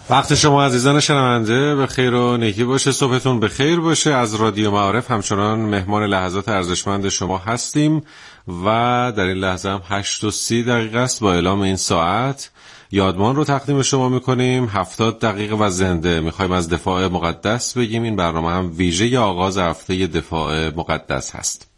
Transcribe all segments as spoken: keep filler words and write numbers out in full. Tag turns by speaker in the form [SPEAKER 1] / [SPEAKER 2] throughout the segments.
[SPEAKER 1] وقت شما عزیزان شنونده به خیر و نیکی باشه، صبحتون به خیر باشه. از رادیو معارف همچنان مهمان لحظات ارزشمند شما هستیم و در این لحظه هم هشت و سی دقیقه است. با اعلام این ساعت یادمان رو تقدیم شما میکنیم. هفتاد دقیقه و زنده میخوایم از دفاع مقدس بگیم. این برنامه هم ویژه آغاز هفته دفاع مقدس هست.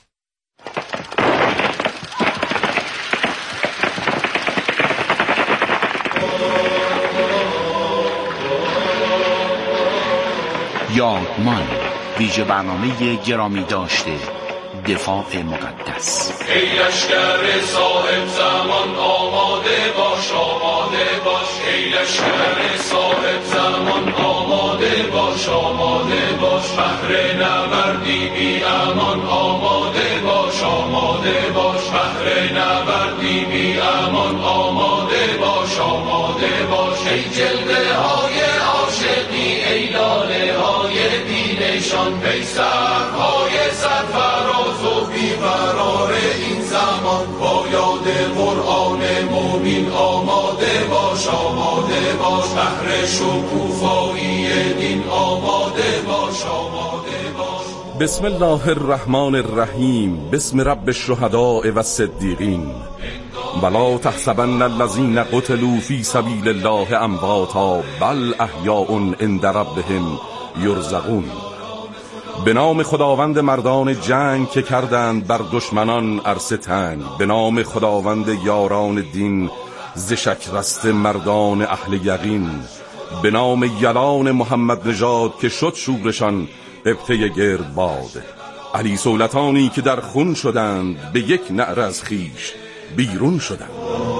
[SPEAKER 2] یادمان، ویژه برنامه گرامی داشته دفاع مقدس.
[SPEAKER 3] ای لشکر صاحب زمان آماده باش، آماده باش. ای لشکر صاحب زمان آماده باش، آماده باش. بهر نبردی بی امان آماده باش، آماده باش. بهر نبردی بی امان آماده باش، آماده باش. ای جلوه های عاشقی، ای لاله های بینشان، ای سرهای سرفراز و بیقرار این زمان، با یاد قرآن مبین آماده باش، آماده باش. بهر شکوفایی دین آماده باش، آماده باش.
[SPEAKER 4] بسم الله الرحمن الرحیم. بسم رب الشهداء و الصدیقین. ولا تحسبن الذين قتلوا في سبيل الله امواتا بل احیاء عند ربهم یرزقون. به نام خداوند مردان جنگ که کردند بر دشمنان عرصه تنگ، به نام خداوند یاران دین ز شک رسته مردان اهل یقین، به نام یلان محمد نژاد که شد شورشان قبطه گرد باد، علی سولطانی که در خون شدند به یک نعره از خیش بیرون شدند.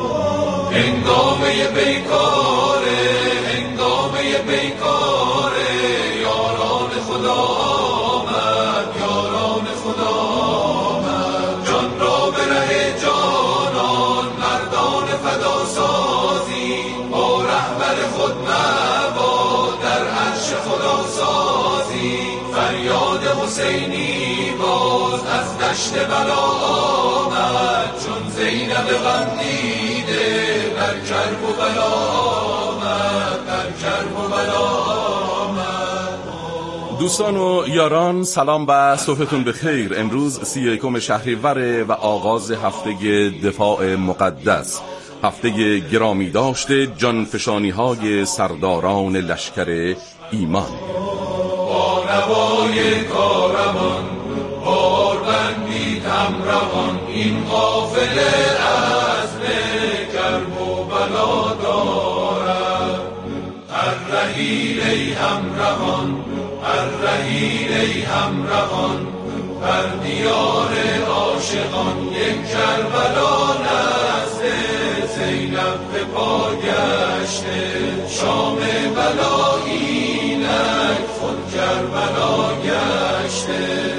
[SPEAKER 3] هنگامه بیکاره، هنگامه بیکاره، یاران خدا آمد، یاران خدا آمد. جان را به ره جانان مردان فدا سازی، با رهبر خود مباد در عرش خدا سازی. فریاد حسینی باز از دشت بلا آمد، چون زینب غمدیده بر کرب و بلا آمد، بر کرب و بلا آمد.
[SPEAKER 4] دوستان و یاران سلام و صبحتون بخیر. امروز سی و یکم شهریور و آغاز هفته دفاع مقدس، هفته گرامی داشته جانفشانی های سرداران لشکر ایمان.
[SPEAKER 3] با نوای کاروان باربندی هم روان، این قافله عزم کرب و بلا دارد. الرحیل ای همراهان، الرحیل ای همراهان، بر دیار عاشقان یک کربلا نزد زینب به پا گشته. شام بلا اینک خود کربلا گشته.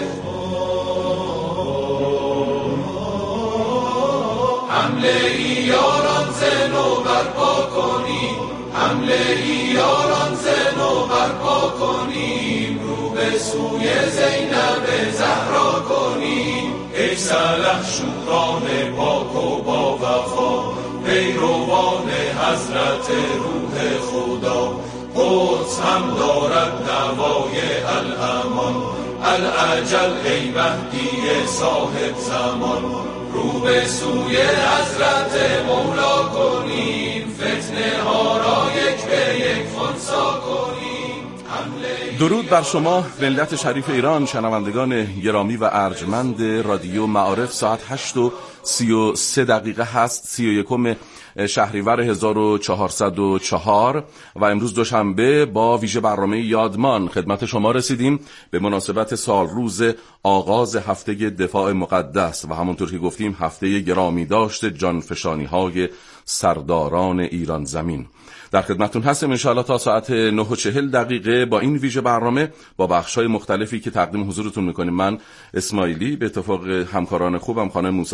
[SPEAKER 3] حمله ای یاران زنو برپا کنیم، حمله ای یاران زنو برپا کنیم، رو به سوی زینب زهرا کنیم. ای سلح شوران پاک و با وفا، پیروان حضرت روح خدا. قدس هم دارد نوای الامان، الاجل ای مهدی صاحب زمان. رو به سوی حضرت مولا کنیم، فتنه ها را یک به یک خنثی کنیم.
[SPEAKER 4] درود بر شما ملت شریف ایران، شنوندگان گرامی و ارجمند رادیو معارف. ساعت هشت و سی و سه دقیقه هست، سی و یکم شهریور هزار و چهارصد و چهار و امروز دوشنبه با ویژه برنامه یادمان خدمت شما رسیدیم به مناسبت سال روز آغاز هفته دفاع مقدس و همونطور که گفتیم هفته گرامی داشته جانفشانی های سرداران ایران زمین. در خدمتون هستیم انشاءالله تا ساعت نه و چهل دقیقه با این ویژه برنامه با بخش‌های مختلفی که تقدیم حضورتون میکنیم. من اسماعیلی به اتفاق همکاران خوبم خانم موسوی تهیه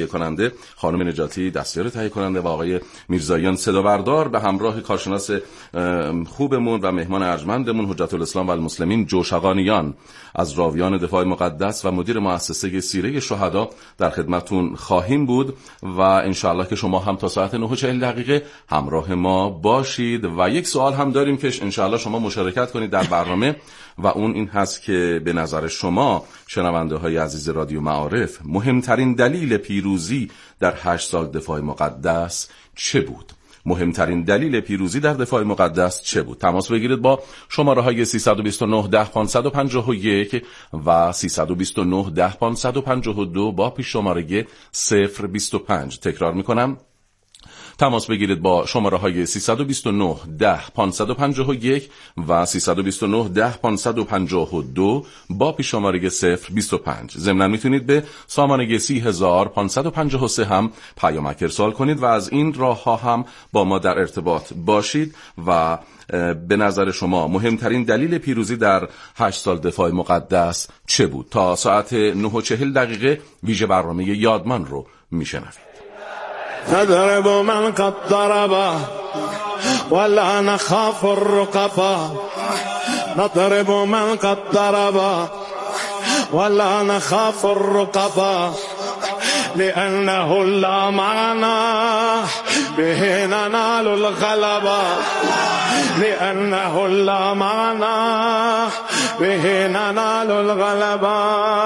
[SPEAKER 4] کننده خانم نجاتی دستیار تهیه کننده و آقای میرزاییان صدا بردار به همراه کارشناس خوبمون و مهمان ارجمندمون حجت الاسلام و المسلمین جوشقانیان از راویان دفاع مقدس و مدیر مؤسسه سیره شهدا در خدمتون خواهیم بود و انشاءالله که شما هم تا ساعت نه و چهل دقیقه همراه ما باشید. و یک سوال هم داریم که انشاءالله شما مشارکت کنید در برنامه و اون این هست که به نظر شما شنونده های عزیز رادیو معارف مهمترین دلیل پیروزی در هشت سال دفاع مقدس چه بود؟ مهمترین دلیل پیروزی در دفاع مقدس چه بود؟ تماس بگیرید با شماره های سیصد و بیست و نه ده پانصد و پنجاه و یک و سیصد و بیست و نه ده پانصد و پنجاه و دو با پیش شماره صفر بیست و پنج. تکرار میکنم، تماس بگیرید با شماره های سیصد و بیست و نه ده پانصد و پنجاه و یک و سیصد و بیست و نه ده پانصد و پنجاه و دو با پیش شماره صفر بیست و پنج. ضمناً میتونید به سامانه سی هزار پانصد و پنجاه و سه هم پیامک ارسال کنید و از این راه ها هم با ما در ارتباط باشید. و به نظر شما مهمترین دلیل پیروزی در هشت سال دفاع مقدس چه بود؟ تا ساعت نه و چهل دقیقه ویژه برنامه یادمان رو میشنوید.
[SPEAKER 5] نضرب من قد ضرب ولا نخاف الرقبا، نضرب من قد ضرب ولا نخاف الرقبا، لأنه لا معنا به ننال الغلبة، لأنه لا معنا به ننال الغلبة.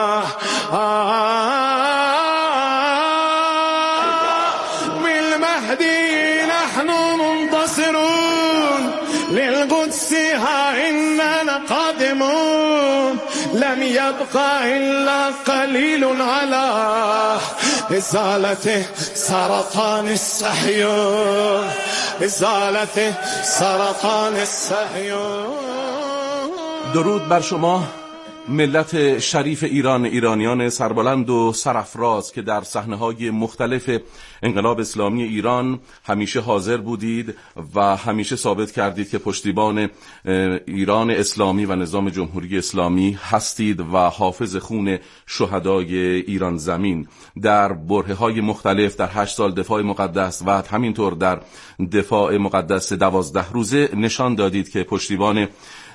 [SPEAKER 5] نحن منتصرون للقدس ها إننا قادمون، لم يبقى إلا قليل على إزالة سرطان الصهيون، إزالة سرطان الصهيون.
[SPEAKER 4] درود بر شما ملت شریف ایران، ایرانیان سربلند و سرافراز که در صحنه‌های مختلف انقلاب اسلامی ایران همیشه حاضر بودید و همیشه ثابت کردید که پشتیبان ایران اسلامی و نظام جمهوری اسلامی هستید و حافظ خون شهدای ایران زمین. در برهه‌های مختلف در هشت سال دفاع مقدس و همینطور در دفاع مقدس دوازده روزه نشان دادید که پشتیبان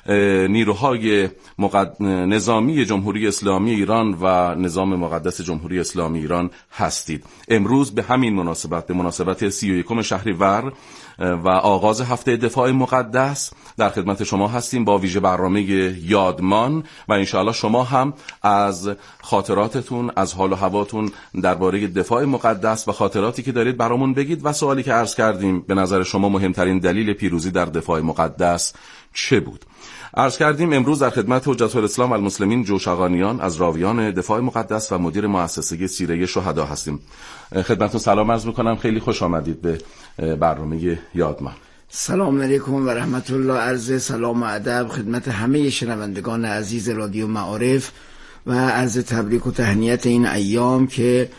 [SPEAKER 4] نیروهای مقد... نظامی جمهوری اسلامی ایران و نظام مقدس جمهوری اسلامی ایران هستید. امروز به همین مناسبت، به مناسبت سی و یکم شهریور و آغاز هفته دفاع مقدس در خدمت شما هستیم با ویژه برنامه یادمان و انشاءالله شما هم از خاطراتتون، از حال و هواتون درباره دفاع مقدس و خاطراتی که دارید برامون بگید. و سوالی که عرض کردیم، به نظر شما مهمترین دلیل پیروزی در دفاع مقدس چه بود؟ عرض کردیم امروز در خدمت حجت الاسلام و المسلمین جوشقانیان از راویان دفاع مقدس و مدیر مؤسسه سیره شهدا هستیم. خدمتتون سلام عرض میکنم، خیلی خوش آمدید به برنامه یادمان.
[SPEAKER 6] سلام علیکم و رحمت الله. عرض سلام و ادب خدمت همه شنوندگان عزیز رادیو معارف و عرض تبریک و تهنیت این ایام که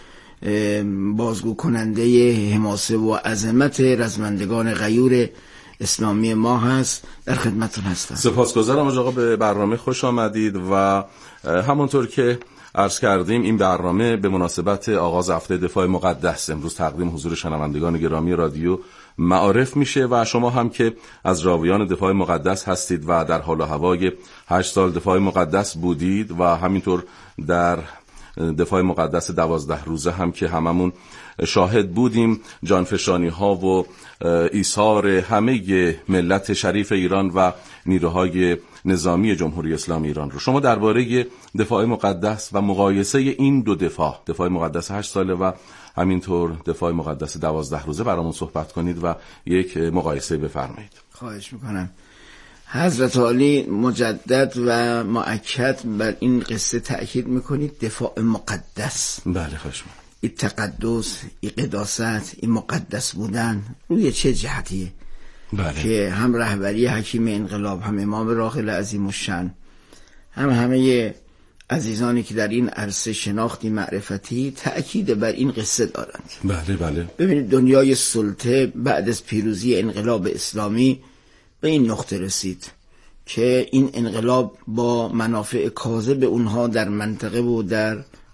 [SPEAKER 6] بازگو کننده حماسه و عظمت رزمندگان غیور اسلامی ما هست. در خدمتتون هستم.
[SPEAKER 4] سپاسگزارم آقا، به برنامه خوش آمدید و همونطور که عرض کردیم این برنامه به مناسبت آغاز هفته دفاع مقدس امروز تقدیم حضور شنوندگان گرامی رادیو معارف میشه و شما هم که از راویان دفاع مقدس هستید و در حال و هوای هشت سال دفاع مقدس بودید و همینطور در دفاع مقدس دوازده روزه هم که هممون شاهد بودیم جانفشانی ها و ایثار همه ملت شریف ایران و نیروهای نظامی جمهوری اسلامی ایران رو. شما درباره دفاع مقدس و مقایسه این دو دفاع، دفاع مقدس هشت ساله و همینطور دفاع مقدس دوازده روزه برامون صحبت کنید و یک مقایسه بفرمایید.
[SPEAKER 6] خواهش میکنم. حضرت عالی مجدد و مؤکد بر این قصه تأکید میکنید، دفاع مقدس.
[SPEAKER 4] بله خواهش میکنم.
[SPEAKER 6] این تقدس، این قداست، این مقدس بودن روی چه جهتیه؟
[SPEAKER 4] بله.
[SPEAKER 6] که هم رهبری حکیم انقلاب، هم امام راحل عظیم الشأن، هم همه عزیزانی که در این عرصه شناختی معرفتی تأکید بر این قصه دارند.
[SPEAKER 4] بله بله.
[SPEAKER 6] ببینید دنیای سلطه بعد از پیروزی انقلاب اسلامی به این نقطه رسید که این انقلاب با منافع کاذب اونها در منطقه و در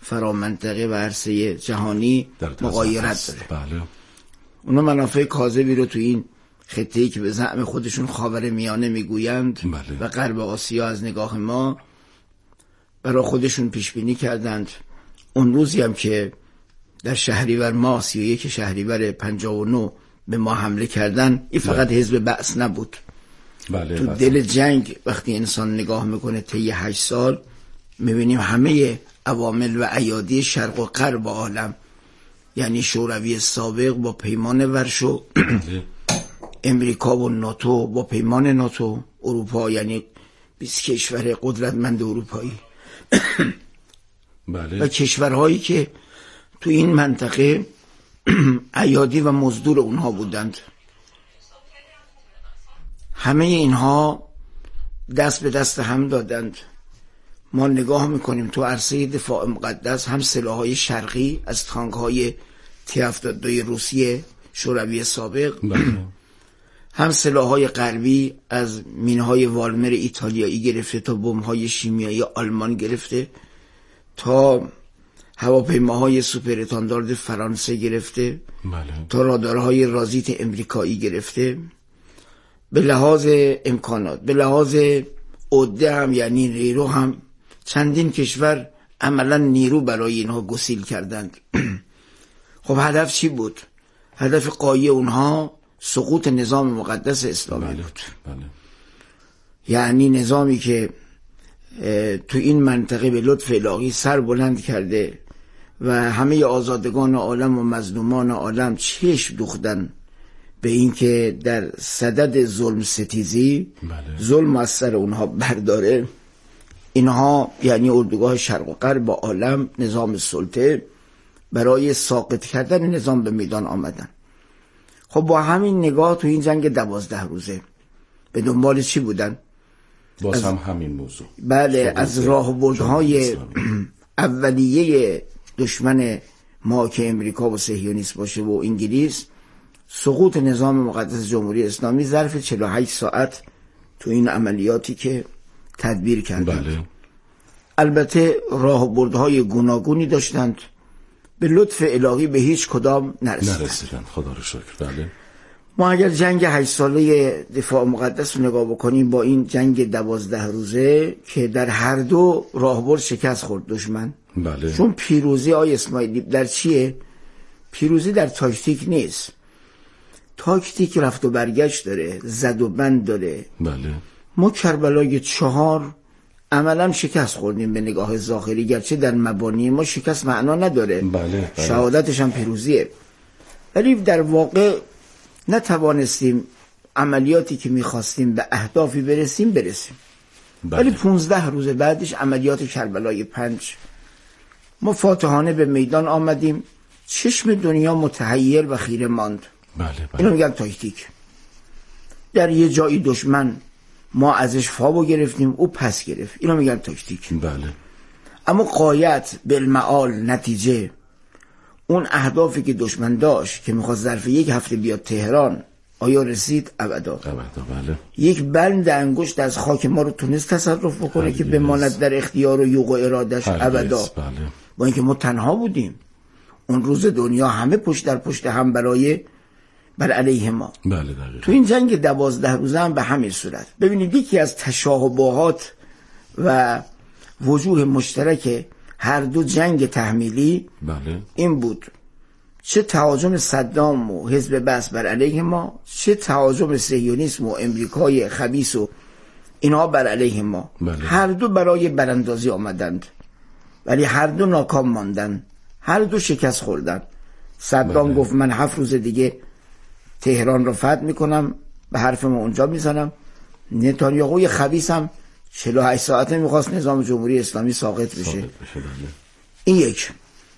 [SPEAKER 6] فرامنطقه و عرصه جهانی مغایرت داره.
[SPEAKER 1] بله.
[SPEAKER 6] اونا منافع کاذبی رو تو این خطه‌ای که به زعم خودشون خاورمیانه میگویند
[SPEAKER 1] بله.
[SPEAKER 6] و غرب آسیا از نگاه ما برای خودشون پیش بینی کردند. اون روزی هم که در شهریور ماه سی و یک شهریور پنجاه و نه به ما حمله کردن، این فقط
[SPEAKER 1] بله.
[SPEAKER 6] حزب بعث نبود.
[SPEAKER 1] بله.
[SPEAKER 6] تو دل جنگ وقتی انسان نگاه میکنه طی هشت سال، میبینیم همه عوامل و ایادی شرق و غرب عالم، یعنی شوروی سابق با پیمان ورشو، امریکا و ناتو با پیمان ناتو، اروپا یعنی بیست کشور قدرتمند اروپایی
[SPEAKER 1] بله.
[SPEAKER 6] و کشورهایی که تو این منطقه ایادی و مزدور اونها بودند، همه اینها دست به دست هم دادند. ما نگاه میکنیم تو عرصه دفاع مقدس هم سلاح‌های شرقی از تانک‌های تی هفتاد و دو روسیه شوروی سابق
[SPEAKER 1] بله.
[SPEAKER 6] هم سلاح‌های غربی از مین‌های والمر ایتالیایی گرفته تا بمب‌های شیمیایی آلمان گرفته تا هواپیماهای سوپر استاندارد فرانسه گرفته
[SPEAKER 1] بله.
[SPEAKER 6] تا رادارهای رازیت امریکایی گرفته. به لحاظ امکانات، به لحاظ عده هم یعنی نیرو هم چندین کشور عملا نیرو برای اینها گسیل کردند. خب هدف چی بود؟ هدف قایی اونها سقوط نظام مقدس اسلامی
[SPEAKER 1] بله.
[SPEAKER 6] بود.
[SPEAKER 1] بله.
[SPEAKER 6] یعنی نظامی که تو این منطقه به لطف الهی سر بلند کرده و همه آزادگان عالم و مظلومان عالم چشم دوختن به این که در صدد ظلم ستیزی
[SPEAKER 1] بله.
[SPEAKER 6] ظلم از سر اونها برداره. اینها یعنی اردوگاه شرق و غرب با عالم نظام سلطه برای ساقط کردن نظام به میدان آمدن. خب با همین نگاه تو این جنگ دوازده روزه به دنبال چی بودن؟
[SPEAKER 1] باز هم همین موضوع.
[SPEAKER 6] بله، از راهبردهای اولیه دشمن ما که امریکا و صهیونیست باشه و انگلیس، سقوط نظام مقدس جمهوری اسلامی ظرف چهل و هشت ساعت تو این عملیاتی که تدبیر کردند.
[SPEAKER 1] بله.
[SPEAKER 6] البته راهبردهای گوناگونی داشتند، به لطف الهی به هیچ کدام نرسیدند.
[SPEAKER 1] نرسیدند، خدا رو شکر. بله.
[SPEAKER 6] ما اگر جنگ هشت ساله دفاع مقدس رو نگاه بکنیم با این جنگ دوازده روزه که در هر دو راهبرد شکست خورد دشمن.
[SPEAKER 1] بله.
[SPEAKER 6] چون پیروزی آی اسماعیلی در چیه؟ پیروزی در تاکتیک نیست. تاکتیک رفت و برگشت داره، زد و بند داره.
[SPEAKER 1] بله.
[SPEAKER 6] ما کربلای چهار عملا شکست خوردیم به نگاه ظاهری، گرچه در مبانی ما شکست معنا نداره.
[SPEAKER 1] بله. بله.
[SPEAKER 6] شهادتش هم پیروزیه، ولی در واقع نتوانستیم عملیاتی که میخواستیم به اهدافی برسیم برسیم.
[SPEAKER 1] بله.
[SPEAKER 6] ولی پونزده روز بعدش عملیات کربلای پنج ما فاتحانه به میدان آمدیم، چشم دنیا متحیر و خیره ماند.
[SPEAKER 1] بله. بله.
[SPEAKER 6] اینو میگن تاکتیک. در یه جایی دشمن ما ازش فابو گرفتیم، او پس گرفت، اینو میگن تاکتیک.
[SPEAKER 1] بله.
[SPEAKER 6] اما غایت بالمعال، نتیجه، اون اهدافی که دشمن داشت که میخواست ظرف یک هفته بیاد تهران، آیا رسید؟ ابدا.
[SPEAKER 1] ابدا. بله.
[SPEAKER 6] یک بند انگشت از خاک ما رو تونست تصرف بکنه که بماند در اختیار و یوغ و ارادش؟ ابدا.
[SPEAKER 1] بله.
[SPEAKER 6] با اینکه ما تنها بودیم اون روز، دنیا همه پشت در پشت هم برای بر علیه ما.
[SPEAKER 1] بله دقیقا.
[SPEAKER 6] تو این جنگ دوازده روزه هم به همین صورت. ببینید یکی از تشابهات و وجوه مشترک هر دو جنگ تحمیلی
[SPEAKER 1] بله.
[SPEAKER 6] این بود، چه تهاجم صدام و حزب بعث بر علیه ما، چه تهاجم صهیونیسم و امریکای خبیث و اینها بر علیه ما.
[SPEAKER 1] بله.
[SPEAKER 6] هر دو برای براندازی آمدند ولی هر دو ناکام ماندن، هر دو شکست خوردن. صدام
[SPEAKER 1] بله.
[SPEAKER 6] گفت من هفت روز دیگه تهران رو فتح میکنم، به حرف ما اونجا میزنم. نتانیاهوی خبیث هم چهل و هشت ساعته میخواست نظام جمهوری اسلامی ساقط بشه.
[SPEAKER 1] ساقط بشه. بله.
[SPEAKER 6] این یک.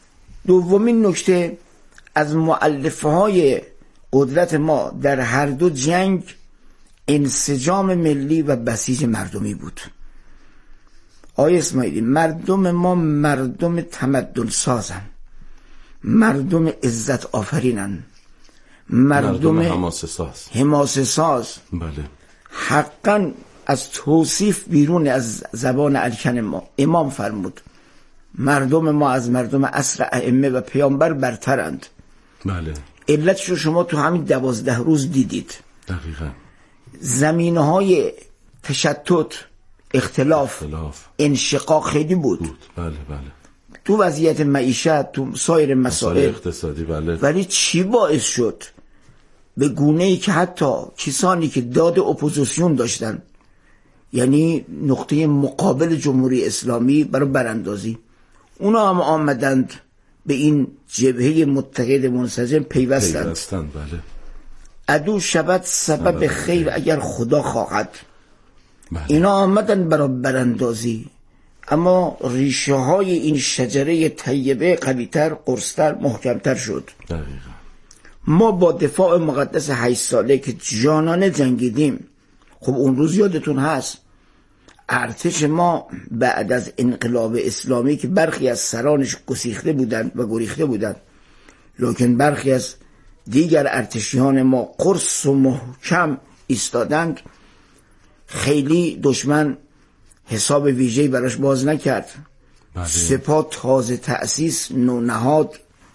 [SPEAKER 6] دومین نکته، از مؤلفه های قدرت ما در هر دو جنگ انسجام ملی و بسیج مردمی بود. آقای اسماعیلی، مردم ما مردم تمدن سازن، مردم عزت آفرینن، مردم,
[SPEAKER 1] مردم حماسه ساز.
[SPEAKER 6] حماسه ساز.
[SPEAKER 1] بله.
[SPEAKER 6] حقا از توصیف بیرون از زبان الکن ما. امام فرمود مردم ما از مردم عصر ائمه و پیامبر برترند.
[SPEAKER 4] بله.
[SPEAKER 6] علتش رو شما تو همین دوازده روز دیدید.
[SPEAKER 4] دقیقاً.
[SPEAKER 6] زمینه‌های تشتت، اختلاف،
[SPEAKER 4] اختلاف،
[SPEAKER 6] انشقاق خیلی بود.
[SPEAKER 4] بود. بله بله.
[SPEAKER 6] تو وضعیت معیشت، تو سایر مسائل
[SPEAKER 4] اقتصادی. بله.
[SPEAKER 6] ولی چی باعث شد به گونه‌ای که حتی کسانی که داد اپوزیسیون داشتن، یعنی نقطه مقابل جمهوری اسلامی برای براندازی، اونا هم آمدند به این جبهه متحد منسجم پیوستند.
[SPEAKER 4] پیوستند. بله.
[SPEAKER 6] عدو شود سبب بله. خیر اگر خدا خواهد.
[SPEAKER 4] بله.
[SPEAKER 6] اینا آمدن برای براندازی، اما ریشه های این شجره طیبه قویتر، قرصتر، محکمتر شد.
[SPEAKER 4] دقیقا.
[SPEAKER 6] ما با دفاع مقدس هشت ساله که جانانه جنگیدیم، خب اون روز یادتون هست ارتش ما بعد از انقلاب اسلامی که برخی از سرانش گسیخته بودند و گریخته بودند، لکن برخی از دیگر ارتشیان ما قرص و محکم ایستادند، خیلی دشمن حساب ویژه‌ای براش باز نکرد.
[SPEAKER 4] بله.
[SPEAKER 6] سپاه تازه تأسیس نونهاد،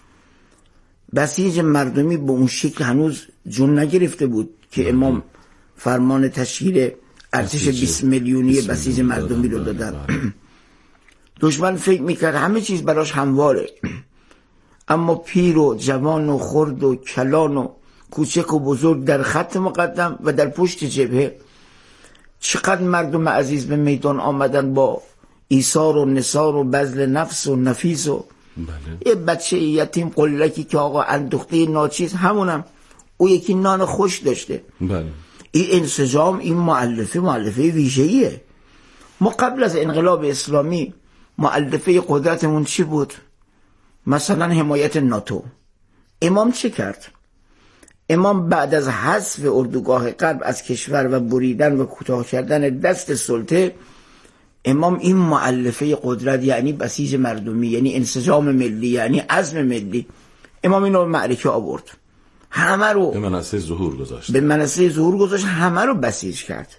[SPEAKER 6] بسیج مردمی به اون شکل هنوز جون نگرفته بود که بله. امام فرمان تشکیل ارتش بیست میلیونی بسیج مردمی رو دادن. بله. دشمن فکر میکرد همه چیز براش همواره، اما پیر و جوان و خرد و کلان و کوچک و بزرگ در خط مقدم و در پشت جبهه چقدر مردم عزیز به میدان آمدن با ایثار و نثار و بذل نفس و نفیس و
[SPEAKER 4] بله.
[SPEAKER 6] یه بچه یتیم قلکی که آقا اندوخته ناچیز، همونم او یکی نان خوش داشته.
[SPEAKER 4] بله.
[SPEAKER 6] این انسجام، این مؤلفه مؤلفه ویژه‌ایه. ما قبل از انقلاب اسلامی مؤلفه قدرتمون چی بود؟ مثلا حمایت ناتو. امام چه کرد؟ امام بعد از حذف اردوگاه غرب از کشور و بریدن و کوتاه کردن دست سلطه، امام این مؤلفه قدرت یعنی بسیج مردمی، یعنی انسجام ملی، یعنی عزم ملی، امام اینو به معرکه آورد، همه رو
[SPEAKER 4] به منصه ظهور گذاشت،
[SPEAKER 6] به منصه ظهور گذاشت، همه رو بسیج کرد.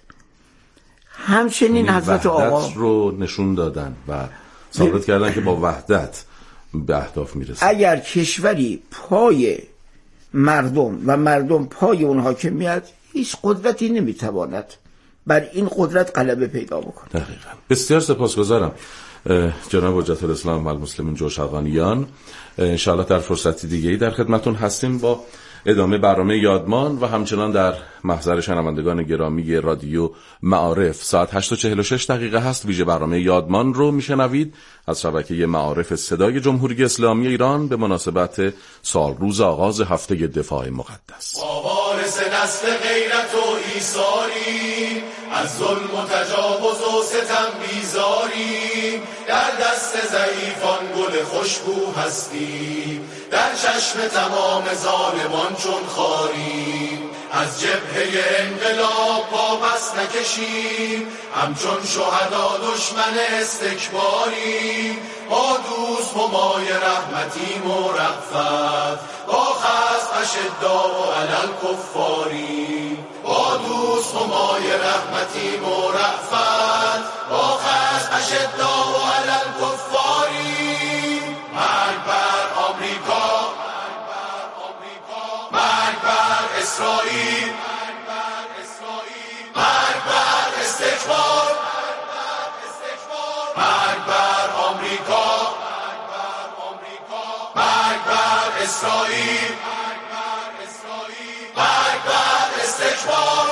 [SPEAKER 6] همچنین حضرت آقا
[SPEAKER 4] رو نشون دادن و ثابت کردن که با وحدت به اهداف میرسه.
[SPEAKER 6] اگر کشوری پای مردم و مردم پای اون حاکمیت، هیچ قدرتی نمیتواند بر این قدرت غلبه پیدا بکنه.
[SPEAKER 4] دقیقاً. بسیار سپاسگزارم جناب حجت الاسلام و المسلمین جوشقانیان. انشاءالله در فرصتی دیگه‌ای در خدمتون هستیم با ادامه برنامه یادمان و همچنان در محضر شنوندگان گرامی رادیو معارف. ساعت هشت و چهل و شش دقیقه هست. ویژه برنامه یادمان رو میشنوید از شبکه معارف صدای جمهوری اسلامی ایران به مناسبت سال روز آغاز هفته دفاع مقدس.
[SPEAKER 3] وارث نسل غیرت و ایثاری، از ظلم و تجاوز و ستم بیزاری، در دست ضعیفان گل خوشبو هستی، در چشم تمام ظالمان چون خاری. از جبهه انقلاب پا پس نکشیم، همچون شهدا دشمن استکباری. با دوست همای رحمتیم و رأفت، با خصم اشداء و علی الکفاری. با دوست همای رحمتیم و رأفت، با خصم اشداء و علی الکفاری. مرگ بر آمریکا، مرگ بر اسرائیل، مرگ بر استکبار، مرگ بر آمریکا، مرگ بر اسرائیل، مرگ بر استکبار.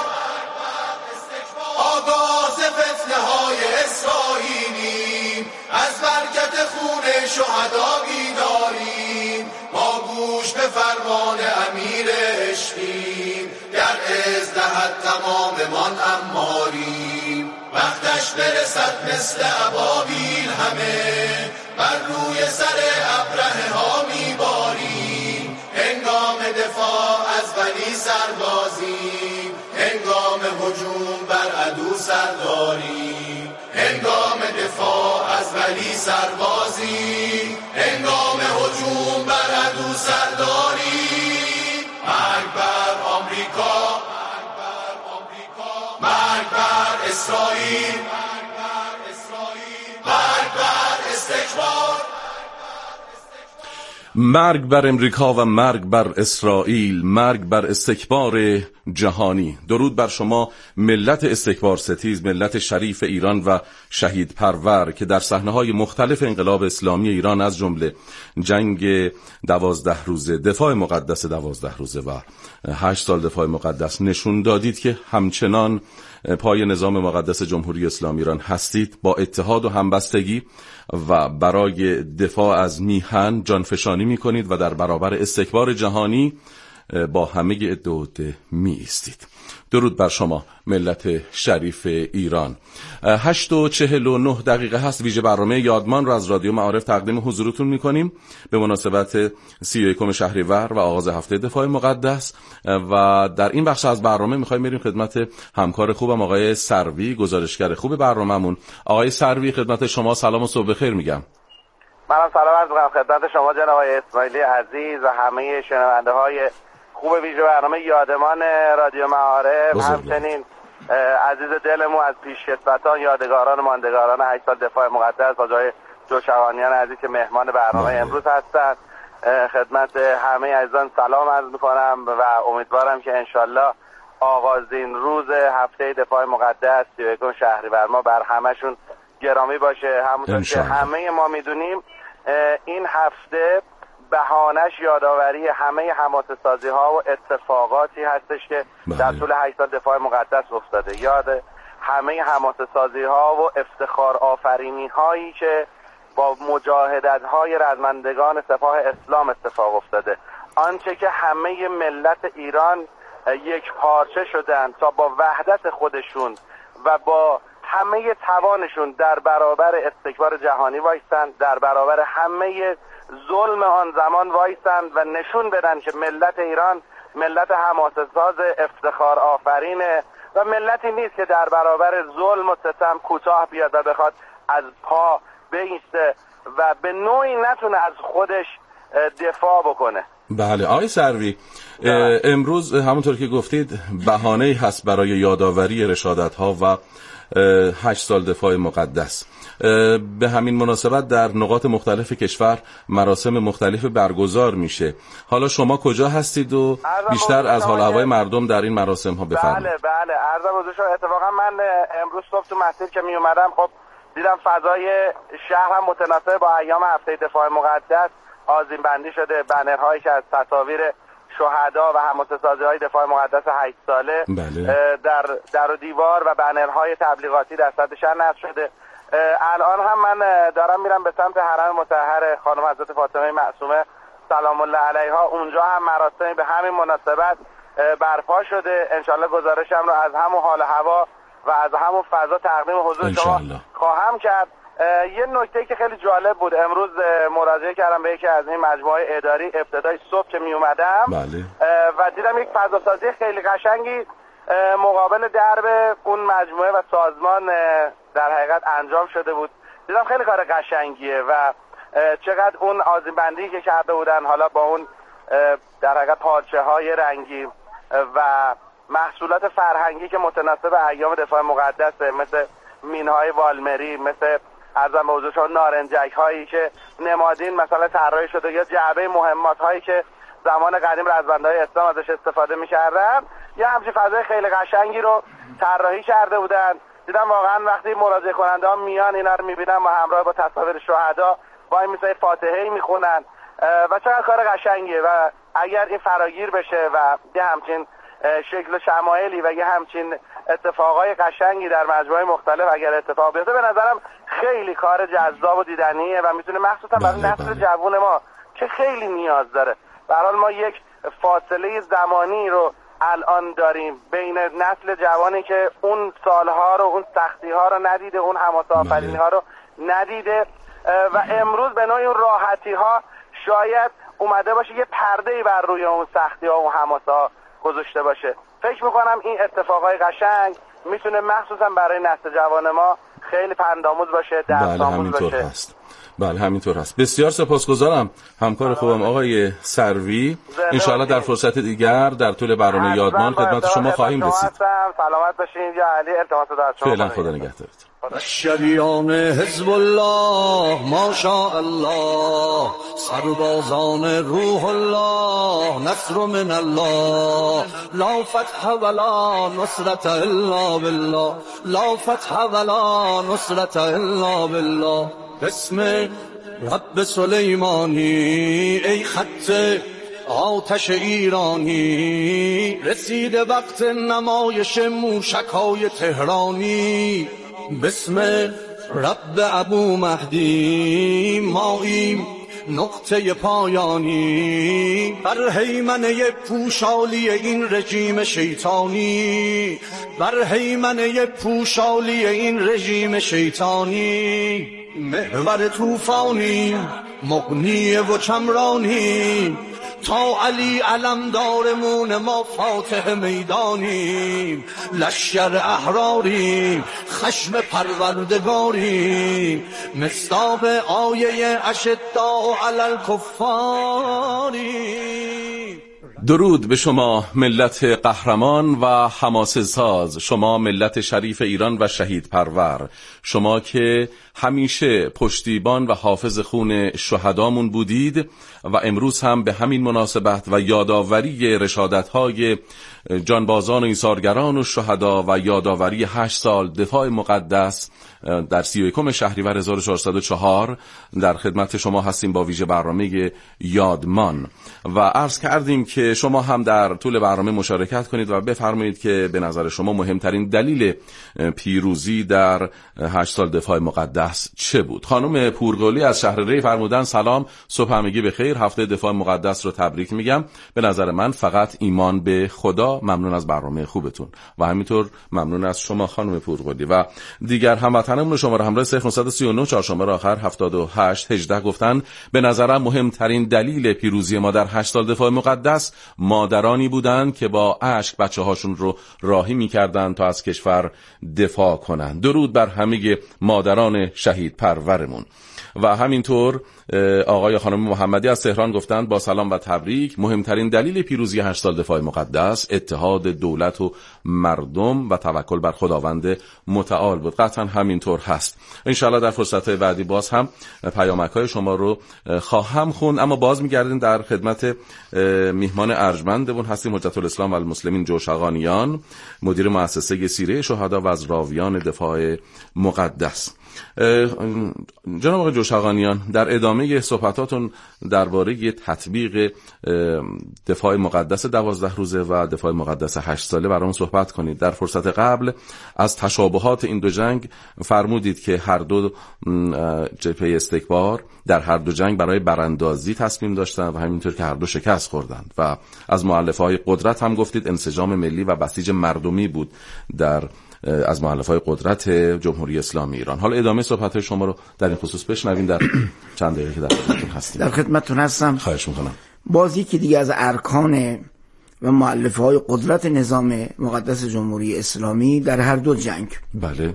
[SPEAKER 3] آگاز فتنه های اسرائیلیم، از برکت خون شهدا بیداریم. ما گوش به فرمان امیر عشقیم، گر عز دهد تماممان اماریم. وقتش برسد مثل ابابیل همه، بر روی سر ابرهه ها میباریم. هنگام دفاع از ولی سربازیم، هنگام هجوم بر عدو سرداریم. هنگام دفاع از ولی سربازیم، هنگام هجوم بر عدو سرداریم. مرگ بر آمریکا، مرگ بر اسرائیل، مرگ بر استکبار.
[SPEAKER 4] مرگ بر امریکا و مرگ بر اسرائیل، مرگ بر استکبار جهانی. درود بر شما ملت استکبار ستیز، ملت شریف ایران و شهید پرور که در صحنه‌های مختلف انقلاب اسلامی ایران از جمله جنگ دوازده روزه، دفاع مقدس دوازده روزه و هشت سال دفاع مقدس نشون دادید که همچنان پای نظام مقدس جمهوری اسلامی ایران هستید، با اتحاد و همبستگی و برای دفاع از میهن جانفشانی میکنید و در برابر استکبار جهانی با همه عده می ایستید. درود بر شما ملت شریف ایران. هشت و چهل و نه دقیقه هست. ویژه برنامه یادمان را از رادیو معارف تقدیم حضورتون میکنیم به مناسبت سی و یکم شهریور و آغاز هفته دفاع مقدس و در این بخش از برنامه میخوایم بریم خدمت همکار خوبم آقای سروی، گزارشگر خوب برنامه‌مون. آقای سروی خدمت شما سلام و صبح بخیر میگم.
[SPEAKER 7] منم سلام عرض می‌کنم خدمت شما جناب آقای اسماعیلی عزیز و همه شنونده های خوب ویژه برنامه یادمان رادیو معارف، همچنین عزیز دلمون از پیشکسوتان، یادگاران ماندگاران هشت سال دفاع مقدس، حاجی جوشوانیان عزیز که مهمان برنامه بله. امروز هستند. خدمت همه عزیزان سلام عرض می‌کنم و امیدوارم که انشالله آغازین روز هفته دفاع مقدس سی و یکم شهریور ما بر همشون گرامی باشه. همونطور که همه ما میدونیم این هفته بهانش یادآوری همه حماسه‌سازی ها و اتفاقاتی هستش که بله. در طول هشت سال دفاع مقدس افتاده. یاد همه حماسه‌سازی ها و افتخار آفرینی هایی که با مجاهدت های رزمندگان سپاه اسلام اتفاق افتاده. آنچه که همه ملت ایران یک پارچه شدن تا با وحدت خودشون و با همه توانشون در برابر استکبار جهانی وایستن، در برابر همه ظلم آن زمان وایستن و نشون بدن که ملت ایران ملت حماسه‌ساز افتخار آفرینه و ملتی نیست که در برابر ظلم و ستم کوتاه بیاد و بخواد از پا بایسته و به نوعی نتونه از خودش دفاع بکنه.
[SPEAKER 4] بله آقای سروی، امروز همونطور که گفتید بهانه‌ای هست برای یادآوری رشادت‌ها و هشت سال دفاع مقدس. به همین مناسبت در نقاط مختلف کشور مراسم مختلف برگزار میشه. حالا شما کجا هستید و بیشتر از حال هوای مردم در این مراسم ها بفرمایید.
[SPEAKER 7] بله بله عرضم حضور شما. اتفاقا من امروز صبح تو مسیر که می اومدم خب دیدم فضای شهر هم متناسب با ایام هفته دفاع مقدس آذین بندی شده، بنرهایی که از تصاویر شهدا و حماسه‌سازی های دفاع مقدس هشت ساله بله. در در و دیوار و بنرهای تبلیغاتی در سطح شهر نصب شده. الان هم من دارم میرم به سمت حرم مطهر خانم حضرت فاطمه معصومه سلام الله علیها. اونجا هم مراسمی به همین مناسبت برپا شده. انشالله گزارشم رو از همون حال هوا و از همون فضا تقدیم حضور شما خواهم کرد. یه نکته که خیلی جالب بود، امروز مراجعه کردم به یکی از این مجموعه اداری ابتدای صبح که می اومدم بله. و دیدم یک فضاسازی خیلی قشنگی مقابل درب اون مجموعه و سازمان در حقیقت انجام شده بود. دیدم خیلی کار قشنگیه و چقدر اون آذین بندی که کرده بودن حالا با اون در حقیقت پارچه های رنگی و محصولات فرهنگی که متناسب ایام دفاع مقدسه، مثل مینهای والمری، مثل ارزم به حضور شما نارنجک هایی که نمادین مثلا طراحی شده یا جعبه مهمات هایی که زمان قدیم رزمندهای اسلام ازش استفاده می‌کردن، یه همچین فضای خیلی قشنگی رو طراحی کرده بودن. دیدم واقعا وقتی مراجعه کننده ها میان اینا رو میبینن و همراه با تصاویر شهدا وای میسای فاتحه‌ای میخونن و چقدر کار قشنگیه و اگر این فراگیر بشه و یه همچین شکل و شمایلی و یه همچین اتفاقای قشنگی در مجموعه مختلف اگر اتفاق بیفته، به نظرم خیلی کار جذاب و دیدنیه و میتونه مخصوصا برای نسل جوان ما که خیلی نیاز داره. به هر حال ما یک فاصله زمانی رو الان داریم بین نسل جوانی که اون سالها رو، اون سختی ها رو ندیده، اون حماسه آفرینی ها رو ندیده و امروز به نوعی اون راحتی ها شاید اومده باشه یه پرده‌ای بر روی اون سختی ها و اون حماسه ها گذاشته باشه. فکر میکنم این اتفاقای قشنگ میتونه مخصوصا برای نسل جوان ما خیلی پندآموز باشه، درس‌آموز
[SPEAKER 4] بله
[SPEAKER 7] باشه.
[SPEAKER 4] هست. بله همینطور هست. بسیار سپاسگزارم همکار خوبم آقای سروی. انشاءالله در فرصت دیگر در طول برنامه یادمان خدمت شما خواهیم رسید.
[SPEAKER 7] سلامت باشین یا علی، التماس دعا شما.
[SPEAKER 4] فعلا خدا نگهدارت.
[SPEAKER 5] شریان حزب الله ماشاء الله، سربازان روح الله، نصر من الله، لا فتح ولا نصرت الا بالله، لا فتح ولا نصرت الا بالله. بسم رب سلیمانی ای خط آتش ایرانی، رسیده وقت نمایش موشک‌های تهرانی. بسم رب ابو مهدی ماییم نقطه پایانی، بر هیمنه پوشالی این رژیم شیطانی، بر هیمنه پوشالی این رژیم شیطانی. محور طوفانی مغنی و چمرانی، تا علی علمدارمون ما فاتح میدانیم، لشکر احراریم خشم پروردگاریم، مصداق آیه اشداء علی الکفاریم.
[SPEAKER 4] درود به شما ملت قهرمان و حماسه ساز، شما ملت شریف ایران و شهید پرور، شما که همیشه پشتیبان و حافظ خون شهدامون بودید و امروز هم به همین مناسبت و یادآوری رشادت‌های جانبازان و ایثارگران و شهدا و یادآوری هشت سال دفاع مقدس در سی و یکم شهریور هزار و چهارصد و چهار در خدمت شما هستیم با ویژه برنامه یادمان و عرض کردیم که شما هم در طول برنامه مشارکت کنید و بفرمایید که به نظر شما مهمترین دلیل پیروزی در هشت سال دفاع مقدس چه بود. خانم پورگلی از شهر ری فرمودن سلام، صبح همگی بخیر، هفته دفاع مقدس رو تبریک میگم. به نظر من فقط ایمان به خدا. ممنون از برنامه خوبتون و همینطور ممنون از شما خانم پورگلی و دیگر هموطنان شماره همراه صفر نه سه نه چهار شماره آخر هفتاد و هشت هجده گفتن به نظرم مهمترین دلیل پیروزی ما در هشت سال دفاع مقدس مادرانی بودند که با اشک بچه هاشون رو راهی می‌کردند تا از کشور دفاع کنند. درود بر همه مادران شهید پرورمون. و همینطور آقای خانم محمدی از تهران گفتند با سلام و تبریک، مهمترین دلیل پیروزی هشت سال دفاع مقدس اتحاد دولت و مردم و توکل بر خداوند متعال بود. قطعا همینطور هست. انشاءالله در فرصت‌های بعدی باز هم پیامک‌های شما رو خواهم خوند، اما باز می‌گردیم در خدمت میهمان ارجمندمون هستیم حجت الاسلام و المسلمین جوشقانیان، مدیر مؤسسه سیره شهدا و از راویان دفاع مقدس. جناب آقای جوشقانیان، در ادامه صحبتاتون درباره تطبیق دفاع مقدس دوازده روزه و دفاع مقدس هشت ساله برامون صحبت کنید. در فرصت قبل از تشابهات این دو جنگ فرمودید که هر دو جبهه استکبار در هر دو جنگ برای براندازی تصمیم داشتن و همینطور که هر دو شکست خوردند و از مؤلفه‌های قدرت هم گفتید انسجام ملی و بسیج مردمی بود در از مؤلفه‌های قدرت جمهوری اسلامی ایران. حالا ادامه صحبت شما رو در این خصوص بشنویم در چند دقیقه که در خدمتتون هستیم.
[SPEAKER 6] در خدمتتون هستم.
[SPEAKER 4] خواهش می‌کنم.
[SPEAKER 6] بازی که دیگه از ارکان و مؤلفه‌های قدرت نظام مقدس جمهوری اسلامی در هر دو جنگ
[SPEAKER 4] بله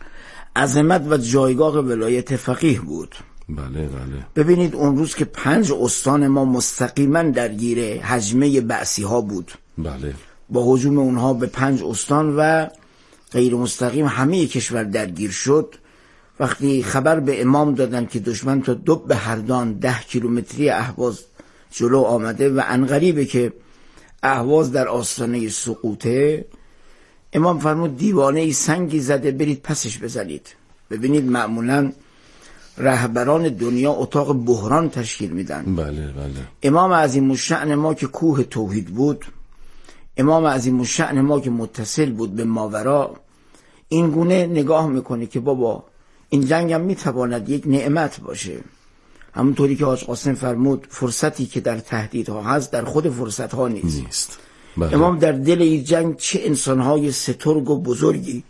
[SPEAKER 6] عظمت و جایگاه ولایت فقیه بود.
[SPEAKER 4] بله بله.
[SPEAKER 6] ببینید اون روز که پنج استان ما مستقیما درگیر هجمه بعثی ها بود.
[SPEAKER 4] بله.
[SPEAKER 6] با هجوم اونها به پنج استان و غیر مستقیم همه کشور درگیر شد. وقتی خبر به امام دادن که دشمن تا دب هردان ده کیلومتری اهواز جلو آمده و عنقریبه که اهواز در آستانه سقوطه، امام فرمود دیوانه ای سنگی زده برید پسش بزنید. ببینید معمولا رهبران دنیا اتاق بحران تشکیل میدن.
[SPEAKER 4] بله بله.
[SPEAKER 6] امام عظیم الشأن ما که کوه توحید بود، امام عظیم الشأن ما که متصل بود به ماورا، این گونه نگاه میکنه که بابا این جنگ هم میتواند یک نعمت باشه. همونطوری که حاج قاسم فرمود فرصتی که در تهدیدها هست در خود فرصتها نیست, نیست.
[SPEAKER 4] بله.
[SPEAKER 6] امام در دل این جنگ چه انسانهای سترگ و بزرگی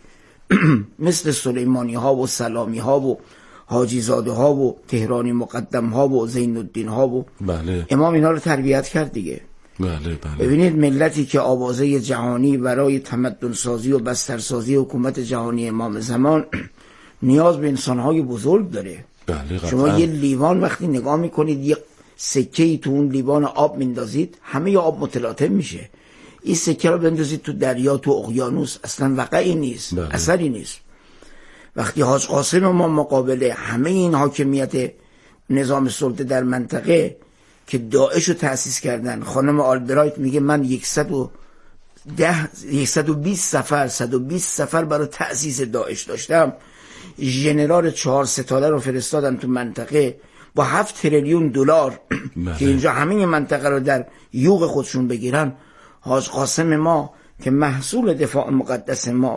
[SPEAKER 6] مثل سلیمانی ها و سلامی ها و حاجی زاده ها و تهرانی مقدم ها و زین الدین ها و
[SPEAKER 4] بله.
[SPEAKER 6] امام اینا رو تربیت کرد دیگه.
[SPEAKER 4] بله بله.
[SPEAKER 6] ببینید ملتی که آوازه جهانی برای تمدن سازی و بسترسازی حکومت جهانی امام زمان نیاز به انسانهای بزرگ داره.
[SPEAKER 1] بله
[SPEAKER 6] شما یه لیوان وقتی نگاه میکنید یه سکه‌ای تو اون لیوان آب میندازید همه ی آب متلاطم میشه. این سکه رو بندازید تو دریا تو اقیانوس اصلا وقعی نیست،
[SPEAKER 1] بله.
[SPEAKER 6] اثری نیست. وقتی حاج قاسم ما مقابل همه این حاکمیت نظام سلطه در منطقه که داعش رو تأسیس کردن، خانم آلبرایت میگه من صد و ده صد و بیست سفر صد و بیست سفر برای تأسیس داعش داشتم، ژنرال چهار ستاره رو فرستادن تو منطقه با هفت تریلیون دلار که اینجا همه منطقه رو در یوغ خودشون بگیرن. حاج قاسم ما که محصول دفاع مقدس ما